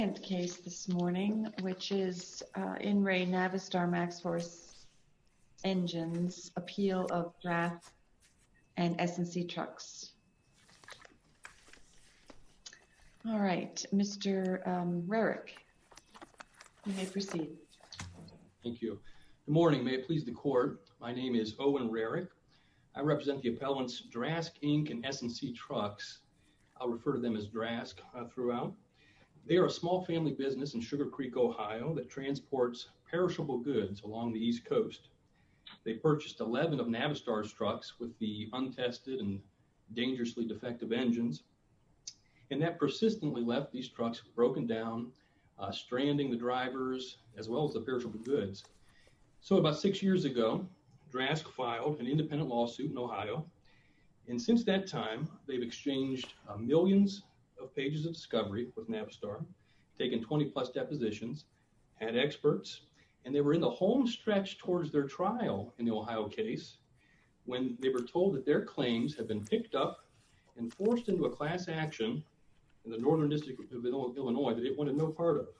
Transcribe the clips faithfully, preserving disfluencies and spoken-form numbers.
Second case this morning, which is uh, In Re Navistar MaxxForce Engines, appeal of Drask and S and C Trucks. All right, Mister Um, Rarick, you may proceed. Thank you. Good morning. May it please the court. My name is Owen Rarick. I represent the appellants Drask Incorporated and S and C Trucks. I'll refer to them as Drask uh, throughout. They are a small family business in Sugar Creek, Ohio that transports perishable goods along the East Coast. They purchased eleven of Navistar's trucks with the untested and dangerously defective engines, and that persistently left these trucks broken down, uh, stranding the drivers as well as the perishable goods. So about six years ago, Drask filed an independent lawsuit in Ohio, and since that time, they've exchanged uh, millions of pages of discovery with Navistar, taken twenty plus depositions, had experts, and they were in the home stretch towards their trial in the Ohio case when they were told that their claims had been picked up and forced into a class action in the Northern District of Illinois that it wanted no part of.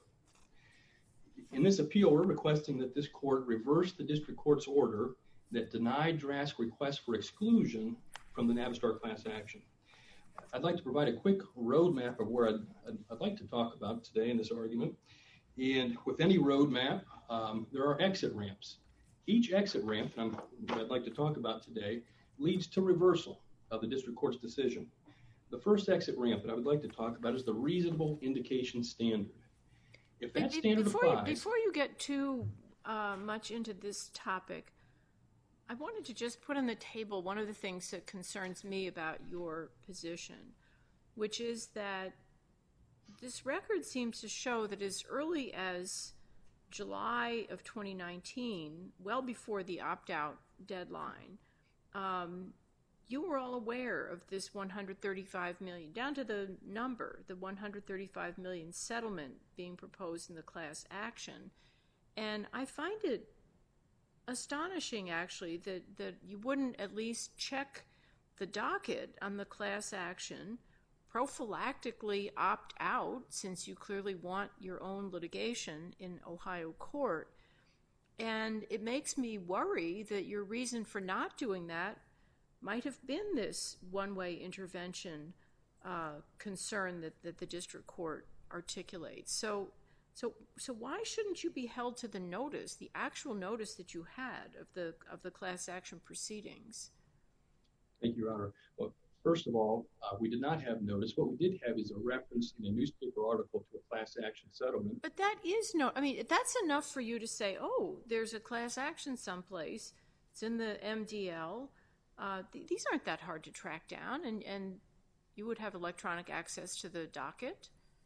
In this appeal, we're requesting that this court reverse the district court's order that denied Drask's request for exclusion from the Navistar class action. I'd like to provide a quick roadmap of where I'd, I'd, I'd like to talk about today in this argument. And with any roadmap, um, there are exit ramps. Each exit ramp that, I'm, that I'd like to talk about today leads to reversal of the district court's decision. The first exit ramp that I would like to talk about is the reasonable indication standard. If that standard before applies... You, before you get too uh, much into this topic, I wanted to just put on the table one of the things that concerns me about your position, which is that this record seems to show that as early as July of twenty nineteen, well before the opt-out deadline, um, you were all aware of this one hundred thirty-five million dollars, down to the number, the one hundred thirty-five million dollars settlement being proposed in the class action. And I find it astonishing, actually, that, that you wouldn't at least check the docket on the class action, prophylactically opt out, since you clearly want your own litigation in Ohio court. And it makes me worry that your reason for not doing that might have been this one-way intervention uh, concern that, that the district court articulates. So So, so why shouldn't you be held to the notice, the actual notice that you had of the of the class action proceedings? Thank you, Your Honor. Well, first of all, uh, we did not have notice. What we did have is a reference in a newspaper article to a class action settlement. But that is no, I mean, that's enough for you to say, oh, there's a class action someplace. It's in the M D L. Uh, th- these aren't that hard to track down, and, and you would have electronic access to the docket.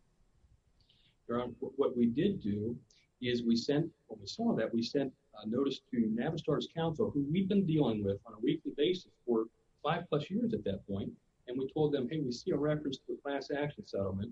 Your Honor, what we did do is we sent, when we saw that, we sent a notice to Navistar's counsel, who we've been dealing with on a weekly basis for five plus years at that point, and we told them, hey, we see a reference to a class action settlement.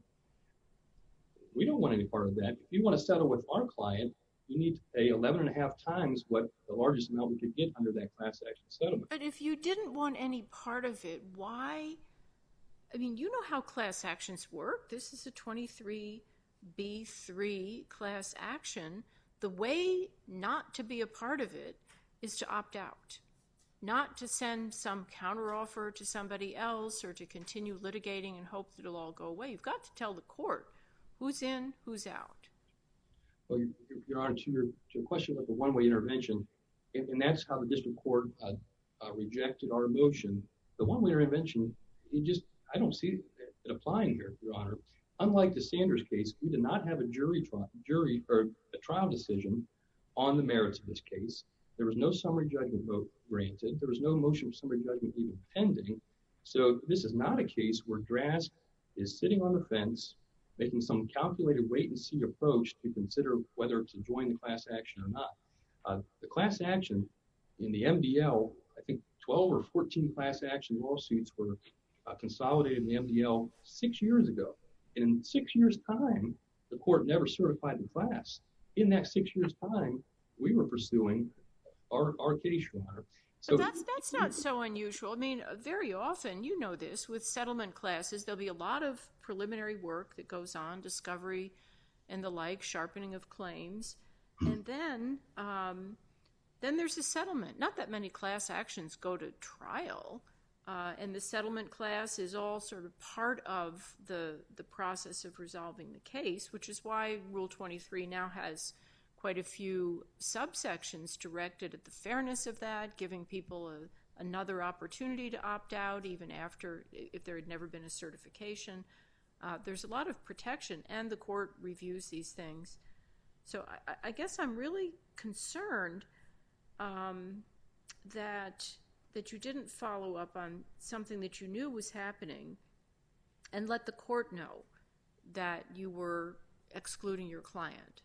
We don't want any part of that. If you want to settle with our client, you need to pay eleven and a half times what the largest amount we could get under that class action settlement. But if you didn't want any part of it, why? I mean, you know how class actions work. This is a twenty-three B three class action. The way not to be a part of it is to opt out, not to send some counteroffer to somebody else or to continue litigating and hope that it'll all go away. You've got to tell the court who's in, who's out. Well, Your Honor, to your, to your question about the one-way intervention, and, and that's how the district court uh, uh, rejected our motion. The one-way intervention, it just, I don't see it applying here, Your Honor. Unlike the Sanders case, we did not have a jury trial, jury or a trial decision on the merits of this case. There was no summary judgment vote granted. There was no motion for summary judgment even pending. So this is not a case where Drask is sitting on the fence, making some calculated wait-and-see approach to consider whether to join the class action or not. Uh, the class action in the M D L, I think twelve or fourteen class action lawsuits were uh, consolidated in the M D L six years ago. And in six years' time, the court never certified the class. In that six years' time, we were pursuing our, our case, Your Honor. So but that's that's not so unusual. I mean, very often, you know this, with settlement classes, there'll be a lot of preliminary work that goes on, discovery and the like, sharpening of claims. And then um, then there's a settlement. Not that many class actions go to trial, uh, and the settlement class is all sort of part of the, the process of resolving the case, which is why Rule twenty-three now has quite a few subsections directed at the fairness of that, giving people a, another opportunity to opt out even after, if there had never been a certification. Uh, there's a lot of protection, and the court reviews these things. So I, I guess I'm really concerned um, that that you didn't follow up on something that you knew was happening and let the court know that you were excluding your client.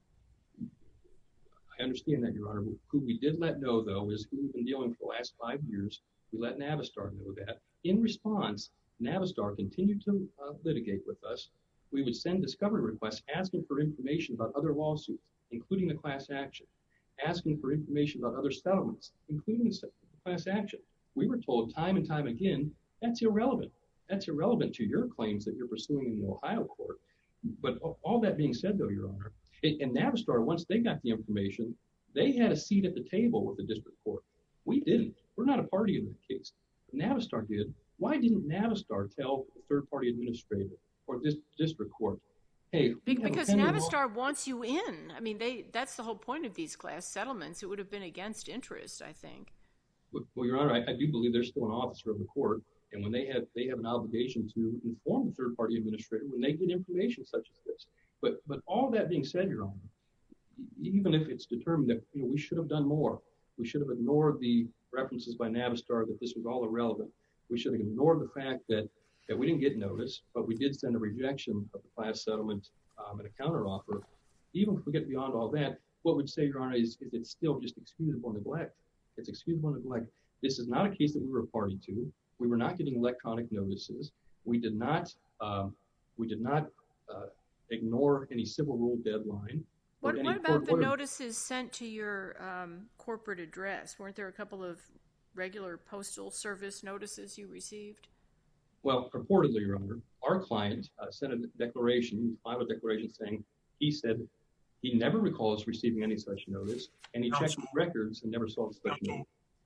I understand that, Your Honor. Who we did let know, though, is who we've been dealing with for the last five years. We let Navistar know that. In response, Navistar continued to uh, litigate with us. We would send discovery requests asking for information about other lawsuits, including the class action, asking for information about other settlements, including the class action. We were told time and time again, that's irrelevant. That's irrelevant to your claims that you're pursuing in the Ohio court. But all that being said, though, Your Honor, and Navistar, once they got the information, they had a seat at the table with the district court. We didn't. We're not a party in that case. Navistar did. Why didn't Navistar tell the third-party administrator or this district court, hey, because Navistar wants you in. I mean, they that's the whole point of these class settlements. It would have been against interest, I think. Well, Your Honor, I, I do believe they're still an officer of the court, and when they have they have an obligation to inform the third-party administrator when they get information such as this. But but all that being said, Your Honor, even if it's determined that you know we should have done more, we should have ignored the references by Navistar that this was all irrelevant. We should have ignored the fact that that we didn't get notice, but we did send a rejection of the class settlement um, and a counteroffer. Even if we get beyond all that, what we'd say, Your Honor, is, is it's still just excusable neglect. It's excusable neglect. This is not a case that we were a party to. We were not getting electronic notices. We did not. Um, we did not uh, ignore any civil rule deadline. What, what about the order. notices sent to your um, corporate address? Weren't there a couple of regular postal service notices you received? Well, purportedly, Your Honor, our client uh, sent a declaration, filed a declaration saying he said he never recalls receiving any such notice, and he Counsel. checked his records and never saw such notice.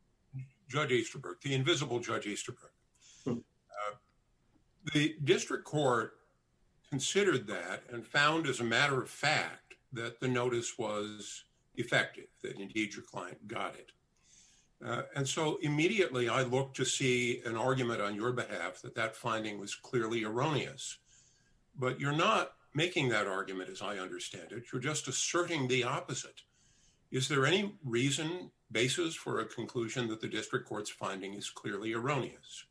Judge Easterbrook, the invisible Judge Easterbrook. Hmm. Uh, the district court considered that and found, as a matter of fact, that the notice was effective, that indeed your client got it. Uh, and so immediately I looked to see an argument on your behalf that that finding was clearly erroneous. But you're not making that argument, as I understand it. You're just asserting the opposite. Is there any reason, basis for a conclusion that the district court's finding is clearly erroneous?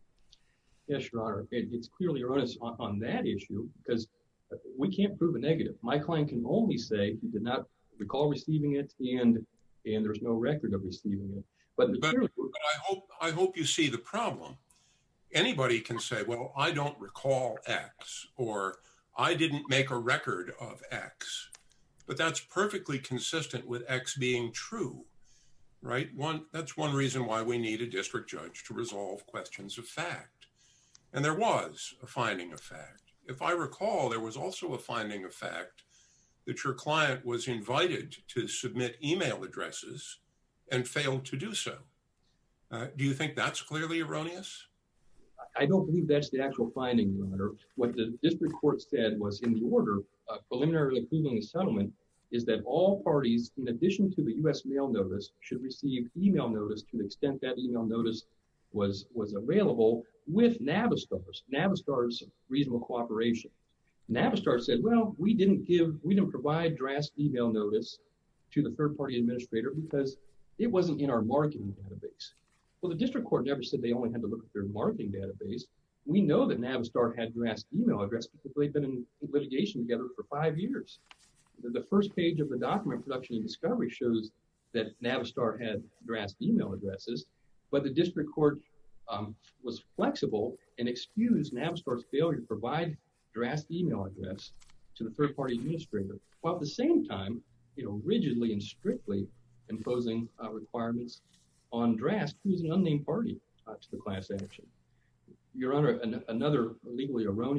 Yes, Your Honor. It, it's clearly erroneous on, on that issue because we can't prove a negative. My client can only say he did not recall receiving it and and there's no record of receiving it. But, but, but I hope I hope you see the problem. Anybody can say, well, I don't recall X, or I didn't make a record of X. But that's perfectly consistent with X being true, right? One, that's one reason why we need a district judge to resolve questions of fact. And there was a finding of fact. If I recall, there was also a finding of fact that your client was invited to submit email addresses and failed to do so. Uh, do you think that's clearly erroneous? I don't believe that's the actual finding, Your Honor. What the district court said was in the order, uh, preliminarily approving the settlement, is that all parties, in addition to the U S mail notice, should receive email notice to the extent that email notice was, was available with Navistar's, Navistar's reasonable cooperation. Navistar said, well, we didn't give, we didn't provide draft email notice to the third-party administrator because it wasn't in our marketing database. Well, the district court never said they only had to look at their marketing database. We know that Navistar had draft email address because they've been in litigation together for five years. The, the first page of the document production and discovery shows that Navistar had draft email addresses, but the district court um, was flexible and excused Navistar's failure to provide draft email address to the third-party administrator, while at the same time, you know, rigidly and strictly imposing uh, requirements on Drask, who is an unnamed party uh, to the class action. Your Honor, an, another legally erroneous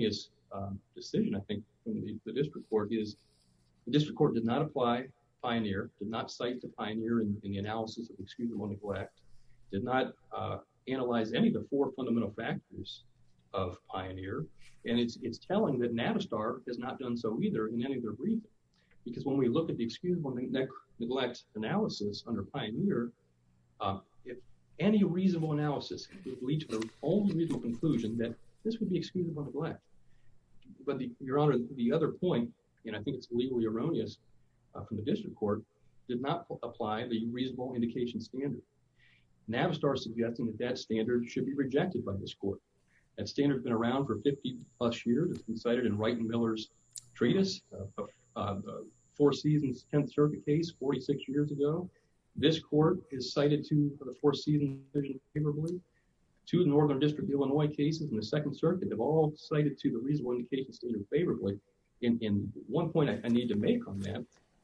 um, decision, I think, from the, the district court is the district court did not apply Pioneer, did not cite the Pioneer in, in the analysis of excusable neglect, did not uh, analyze any of the four fundamental factors of Pioneer, and it's it's telling that Navistar has not done so either in any of their briefing. Because when we look at the excusable ne- neglect analysis under Pioneer, uh, if any reasonable analysis would lead to the only reasonable conclusion that this would be excusable neglect. But the, Your Honor, the other point, and I think it's legally erroneous uh, from the district court, did not apply the reasonable indication standard. Navistar is suggesting that that standard should be rejected by this court. That standard's been around for fifty plus years. It's been cited in Wright and Miller's treatise, uh, uh, the Four Seasons tenth Circuit case forty-six years ago. This court is cited to the Four Seasons decision favorably. Two Northern District of Illinois cases in the Second Circuit have all cited to the reasonable indication standard favorably. And, and one point I, I need to make on that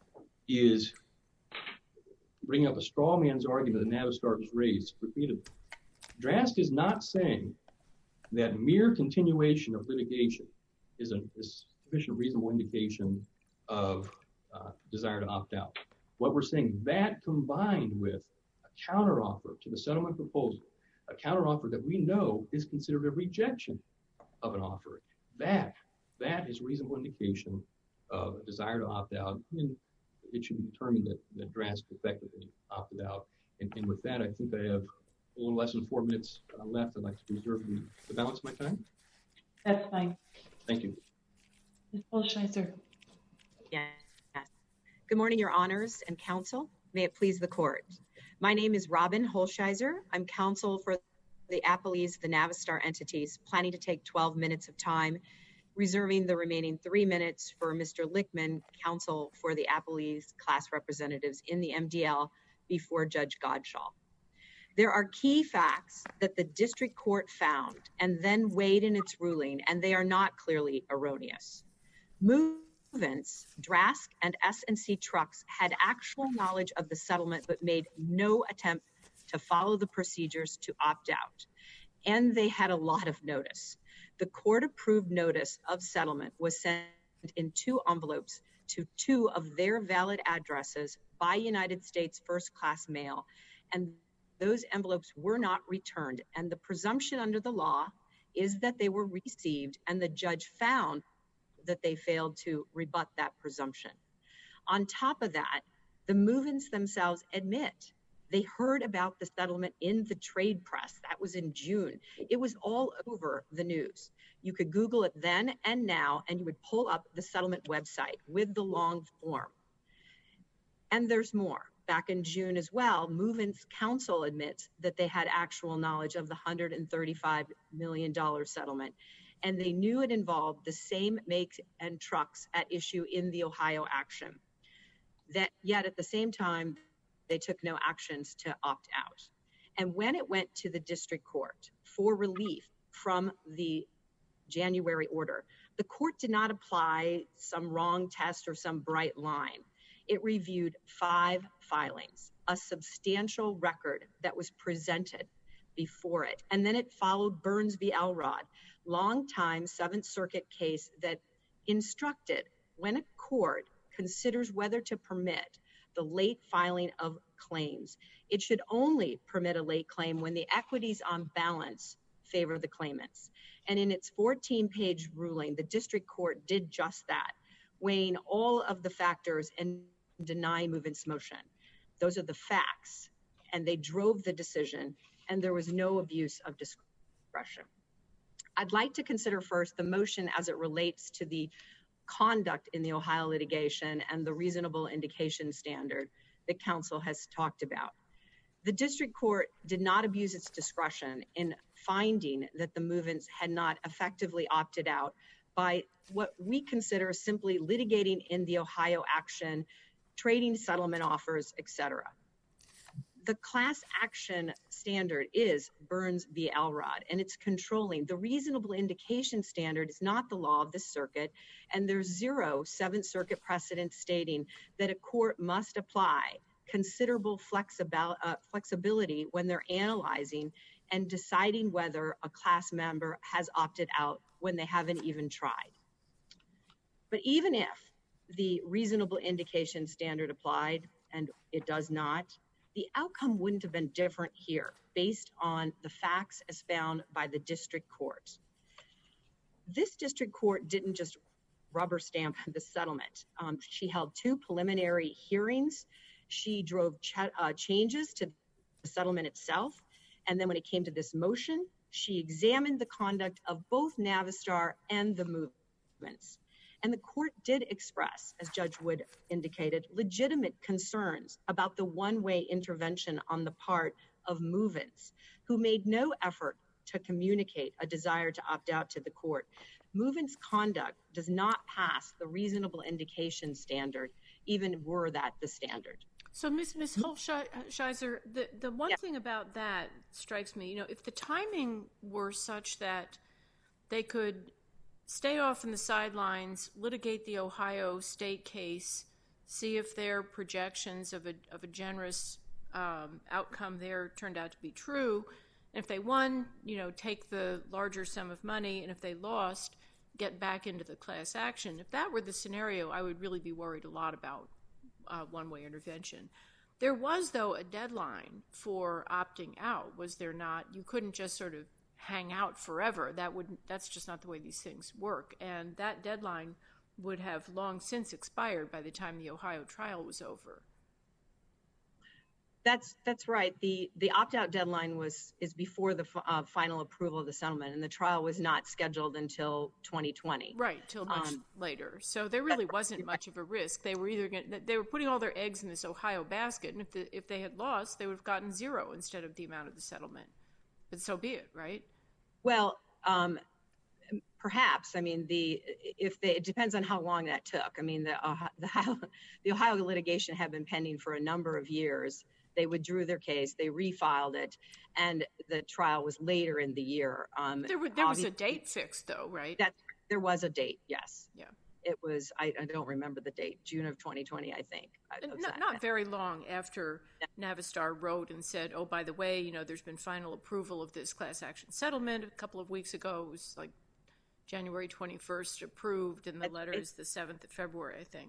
is bringing up a straw man's argument that Navistar has raised repeatedly. Drask is not saying that mere continuation of litigation is a is sufficient reasonable indication of uh, desire to opt out. What we're saying, that combined with a counteroffer to the settlement proposal, a counteroffer that we know is considered a rejection of an offer, that that is reasonable indication of a desire to opt out, and it should be determined that, that Drask effectively opted out. And, and with that, I think I have a little less than four minutes uh, left. I'd like to reserve the, the balance of my time. That's fine. Thank you. Miz Holsheiser. Yes. Good morning, Your Honors and Counsel. May it please the Court. My name is Robin Holsheiser. I'm counsel for the appellees of the Navistar entities, planning to take twelve minutes of time, reserving the remaining three minutes for Mister Lichtman, counsel for the appellees class representatives in the M D L before Judge Godshaw. There are key facts that the district court found and then weighed in its ruling, and they are not clearly erroneous. Movants, Drask, and S and C Trucks had actual knowledge of the settlement but made no attempt to follow the procedures to opt out. And they had a lot of notice. The court-approved notice of settlement was sent in two envelopes to two of their valid addresses by United States first-class mail, and those envelopes were not returned. And the presumption under the law is that they were received, and the judge found that they failed to rebut that presumption. On top of that, the movants themselves admit they heard about the settlement in the trade press. That was in June. It was all over the news. You could Google it then and now, and you would pull up the settlement website with the long form. And there's more. Back in June as well, Movants Counsel admits that they had actual knowledge of the one hundred thirty-five million dollars settlement, and they knew it involved the same makes and trucks at issue in the Ohio action. That yet at the same time, they took no actions to opt out. And when it went to the district court for relief from the January order, the court did not apply some wrong test or some bright line. It reviewed five filings, a substantial record that was presented before it. And then it followed Burns v. Elrod, longtime Seventh Circuit case that instructed when a court considers whether to permit the late filing of claims, it should only permit a late claim when the equities on balance favor the claimants. And in its fourteen-page ruling, the district court did just that, weighing all of the factors and denying Movants' motion. Those are the facts, and they drove the decision, and there was no abuse of discretion. I'd like to consider first the motion as it relates to the conduct in the Ohio litigation and the reasonable indication standard that counsel has talked about. The district court did not abuse its discretion in finding that the movants had not effectively opted out by what we consider simply litigating in the Ohio action, trading settlement offers, et cetera. The class action standard is Burns v. Elrod, and it's controlling. The reasonable indication standard is not the law of the circuit, and there's zero Seventh Circuit precedent stating that a court must apply considerable flexibil- uh, flexibility when they're analyzing and deciding whether a class member has opted out when they haven't even tried. But even if the reasonable indication standard applied, and it does not, the outcome wouldn't have been different here based on the facts as found by the district court. This district court didn't just rubber stamp the settlement. Um, she held two preliminary hearings. She drove ch uh, changes to the settlement itself. And then when it came to this motion, she examined the conduct of both Navistar and the movements. And the court did express, as Judge Wood indicated, legitimate concerns about the one-way intervention on the part of movements, who made no effort to communicate a desire to opt out to the court. Movements' conduct does not pass the reasonable indication standard, even were that the standard. So, Miz Miz Holsheiser, the the one yeah. thing about that strikes me, you know, if the timing were such that they could stay off in the sidelines, litigate the Ohio state case, see if their projections of a of a generous um, outcome there turned out to be true, and if they won, you know, take the larger sum of money, and if they lost, get back into the class action. If that were the scenario, I would really be worried a lot about uh, one-way intervention. There was, though, a deadline for opting out, was there not? You couldn't just sort of hang out forever. That would that's just not the way these things work. And that deadline would have long since expired by the time the Ohio trial was over. That's that's right. The the opt-out deadline was is before the uh, final approval of the settlement, and the trial was not scheduled until twenty twenty. Right, till much um, later. So there really wasn't much of a risk. They were either going they were putting all their eggs in this Ohio basket, and if the, if they had lost, they would have gotten zero instead of the amount of the settlement. But so be it, right? Well, um, perhaps. I mean, the if they it depends on how long that took. I mean, the uh, the Ohio, the Ohio litigation had been pending for a number of years. They withdrew their case, they refiled it, and the trial was later in the year. Um, there, were, there was a date fixed, though, right? That there was a date, yes. Yeah. It was. I, I don't remember the date. June of twenty twenty, I think. Not, not very long after yeah. Navistar wrote and said, "Oh, by the way, you know, there's been final approval of this class action settlement a couple of weeks ago." It was like January twenty-first approved, and the letter is the seventh of February, I think.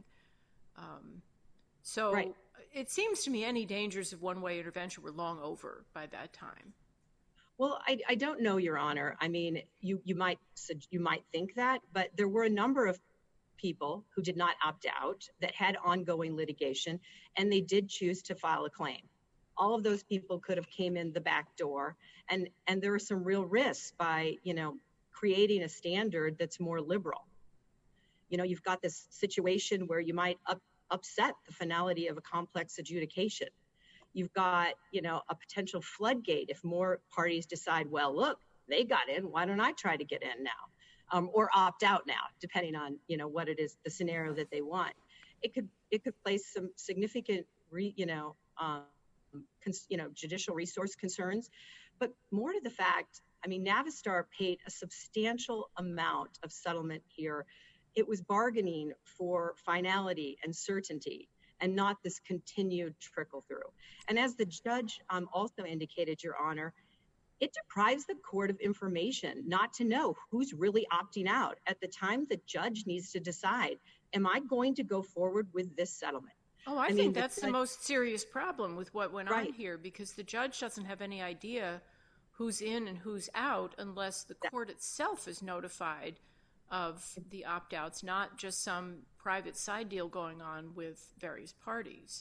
Um, so. Right. It seems to me any dangers of one-way intervention were long over by that time. Well, I, I don't know, Your Honor. I mean, you, you might you might think that, but there were a number of people who did not opt out that had ongoing litigation, and they did choose to file a claim. All of those people could have came in the back door, and, and there are some real risks by, you know, creating a standard that's more liberal. You know, you've got this situation where you might up upset the finality of a complex adjudication. You've got, you know, a potential floodgate if more parties decide, well, look, they got in, why don't I try to get in now? Um, or opt out now, depending on, you know, what it is, the scenario that they want. It could it could place some significant, re, you know, um, cons, you know, judicial resource concerns. But more to the fact, I mean, Navistar paid a substantial amount of settlement here. It was bargaining for finality and certainty, and not this continued trickle through. And as the judge um, also indicated, Your Honor, it deprives the court of information not to know who's really opting out. At the time, the judge needs to decide, am I going to go forward with this settlement? Oh, I, I think mean, that's the, the most serious problem with what went right. on here, because the judge doesn't have any idea who's in and who's out unless the court itself is notified of the opt-outs, not just some private side deal going on with various parties.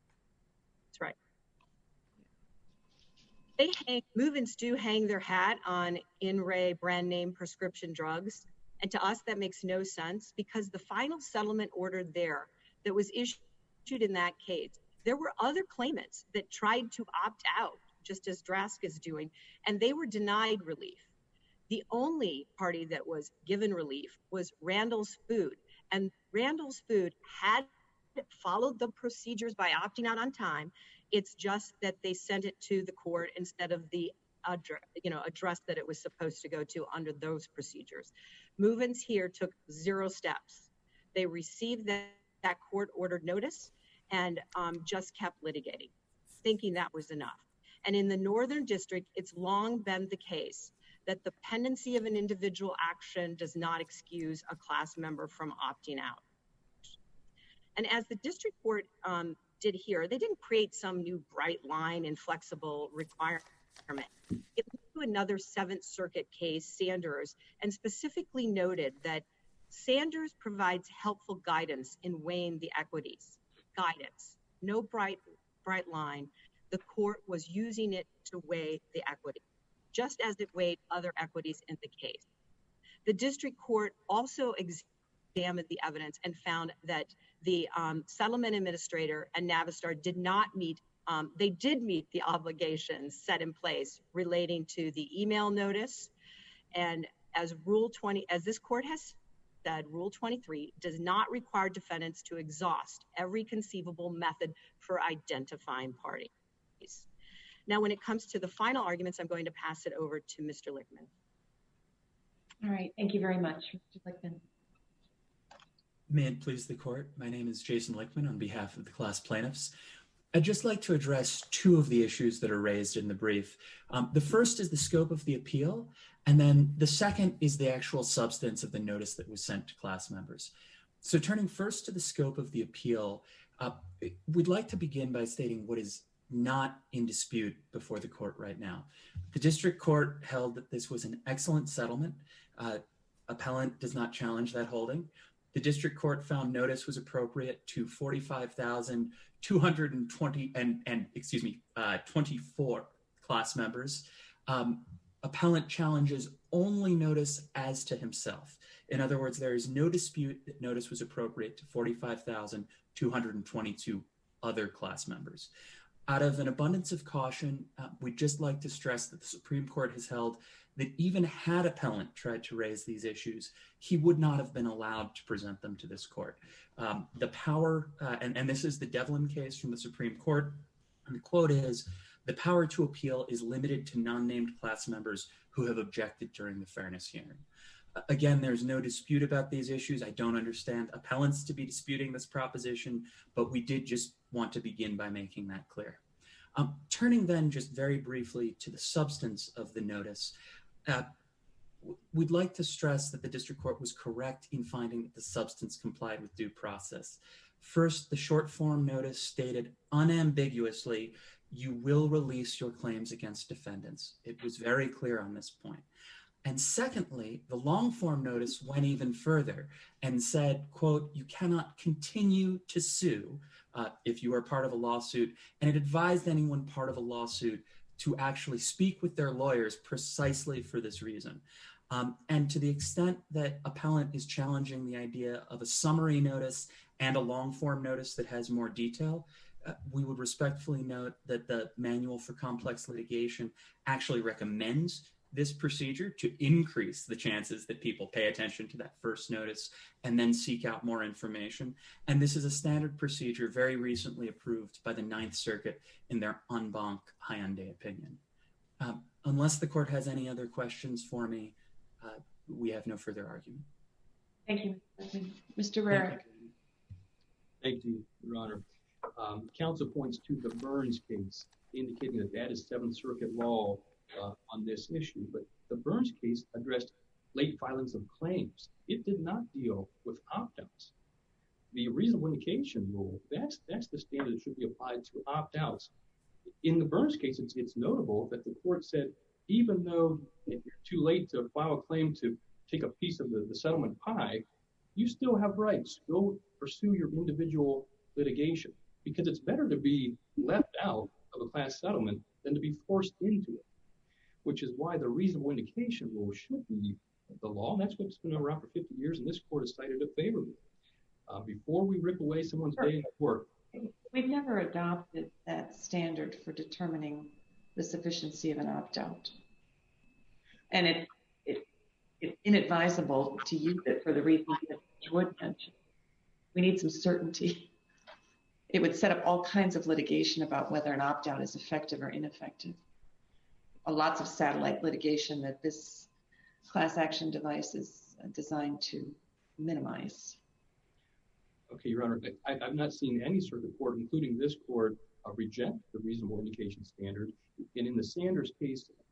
That's right. They hang, movements do hang their hat on in re brand name prescription drugs. And to us, that makes no sense, because the final settlement order there that was issued in that case, there were other claimants that tried to opt out, just as Drask is doing, and they were denied relief. The only party that was given relief was Randall's Food, and Randall's Food had followed the procedures by opting out on time. It's just that they sent it to the court instead of the address, you know, address that it was supposed to go to under those procedures. Movements here took zero steps. They received that, that court-ordered notice and um, just kept litigating, thinking that was enough. And in the Northern District, it's long been the case that the pendency of an individual action does not excuse a class member from opting out. And as the district court um, did here, they didn't create some new bright line inflexible requirement. It looked to another Seventh Circuit case, Sanders, and specifically noted that Sanders provides helpful guidance in weighing the equities. Guidance, no bright, bright line. The court was using it to weigh the equity, just as it weighed other equities in the case. The district court also examined the evidence and found that the um, settlement administrator and Navistar did not meet, um, they did meet the obligations set in place relating to the email notice. And as Rule twenty, as this court has said, Rule twenty-three does not require defendants to exhaust every conceivable method for identifying parties. Now, when it comes to the final arguments, I'm going to pass it over to Mister Lichtman. All right, thank you very much, Mister Lichtman. May it please the court, my name is Jason Lichtman on behalf of the class plaintiffs. I'd just like to address two of the issues that are raised in the brief. Um, the first is the scope of the appeal, and then the second is the actual substance of the notice that was sent to class members. So turning first to the scope of the appeal, uh, we'd like to begin by stating what is not in dispute before the court right now. The district court held that this was an excellent settlement. Uh, appellant does not challenge that holding. The district court found notice was appropriate to forty-five thousand two hundred twenty and, and excuse me, uh, twenty-four class members. Um, appellant challenges only notice as to himself. In other words, there is no dispute that notice was appropriate to forty-five thousand two hundred twenty-two other class members. Out of an abundance of caution, uh, we'd just like to stress that the Supreme Court has held that even had appellant tried to raise these issues, he would not have been allowed to present them to this court. Um, the power, uh, and, and this is the Devlin case from the Supreme Court, and the quote is, the power to appeal is limited to non-named class members who have objected during the fairness hearing. Uh, again, there's no dispute about these issues. I don't understand appellants to be disputing this proposition, but we did just want to begin by making that clear. Um, turning then just very briefly to the substance of the notice, uh, we'd like to stress that the district court was correct in finding that the substance complied with due process. First, the short form notice stated unambiguously, you will release your claims against defendants. It was very clear on this point. And secondly, the long form notice went even further and said, quote, you cannot continue to sue uh, if you are part of a lawsuit. And it advised anyone part of a lawsuit to actually speak with their lawyers precisely for this reason. Um, and to the extent that appellant is challenging the idea of a summary notice and a long form notice that has more detail, uh, we would respectfully note that the Manual for Complex Litigation actually recommends this procedure to increase the chances that people pay attention to that first notice and then seek out more information. And this is a standard procedure very recently approved by the Ninth Circuit in their en banc Hyundai opinion. Um, unless the court has any other questions for me, uh, we have no further argument. Thank you, Mister Rarick. Thank you, Your Honor. Um, counsel points to the Burns case, indicating that that is Seventh Circuit law Uh, on this issue, but the Burns case addressed late filings of claims. It did not deal with opt-outs. The reasonable indication rule, that's that's the standard that should be applied to opt-outs. In the Burns case, it's, it's notable that the court said, even though if you're too late to file a claim to take a piece of the, the settlement pie, you still have rights. Go pursue your individual litigation, because it's better to be left out of a class settlement than to be forced into it, which is why the reasonable indication rule should be the law. And that's what's been around for fifty years, and this court has cited it favorably. Uh, before we rip away someone's day at work. We've never adopted that standard for determining the sufficiency of an opt-out. And it, it, it's inadvisable to use it for the reasons that you would mention. We need some certainty. It would set up all kinds of litigation about whether an opt-out is effective or ineffective. Lots of satellite litigation that this class action device is designed to minimize. Okay, Your Honor, I, I've not seen any circuit court, including this court, uh, reject the reasonable indication standard. And in the Sanders case,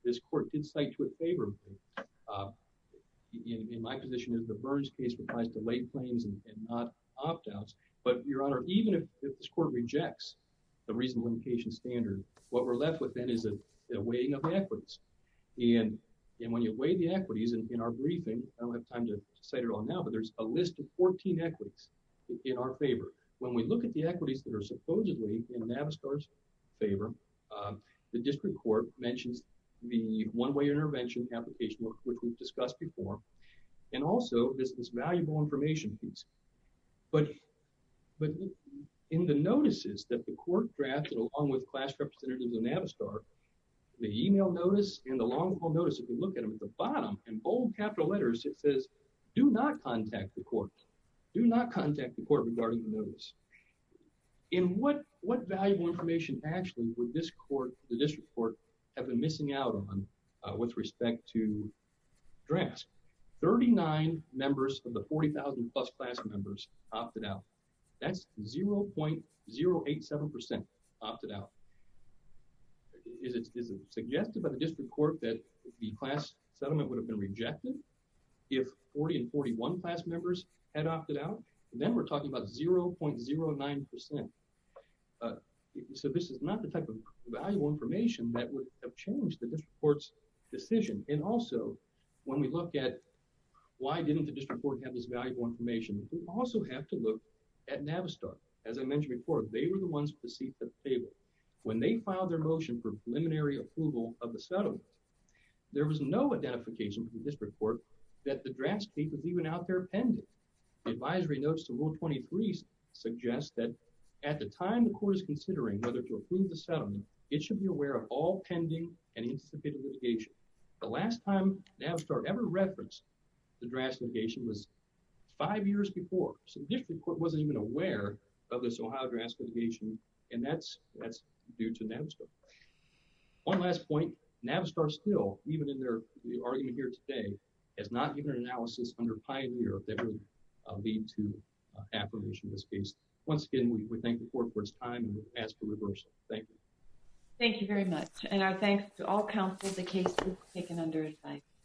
this court did cite to it favorably. Uh, in, in my position is the Burns case applies to late claims and, and not opt-outs. But, Your Honor, even if, if this court rejects the reasonable indication standard, what we're left with then is a, a weighing of the equities. And, and when you weigh the equities, in, in our briefing, I don't have time to cite it all now, but there's a list of fourteen equities in, in our favor. When we look at the equities that are supposedly in Navistar's favor, uh, the district court mentions the one-way intervention application, which we've discussed before, and also this, this valuable information piece. But, but in the notices that the court drafted along with class representatives of Navistar, the email notice and the long-haul notice, if you look at them at the bottom, in bold capital letters, it says, do not contact the court. Do not contact the court regarding the notice. In what, what valuable information actually would this court, the district court, have been missing out on uh, with respect to DRASC? thirty-nine members of the forty thousand plus class members opted out. That's zero point zero eight seven percent opted out. Is it, is it suggested by the district court that the class settlement would have been rejected if forty and forty-one class members had opted out? And then we're talking about zero point zero nine percent. Uh, so this is not the type of valuable information that would have changed the district court's decision. And also, when we look at why didn't the district court have this valuable information, we also have to look at Navistar. As I mentioned before, they were the ones with the seats at the table. When they filed their motion for preliminary approval of the settlement, there was no identification from the district court that the DRASC case was even out there pending. The advisory notes to Rule twenty-three suggest that at the time the court is considering whether to approve the settlement, it should be aware of all pending and anticipated litigation. The last time Navistar ever referenced the DRASC litigation was five years before. So the district court wasn't even aware of this Ohio DRASC litigation, and that's that's due to Navistar. One last point, Navistar still, even in their the argument here today, has not given an analysis under Pioneer that would uh, lead to uh, affirmation in this case. Once again, we, we thank the court for its time and we ask for reversal. Thank you. Thank you very much. And our thanks to all counsel. The case is taken under advice.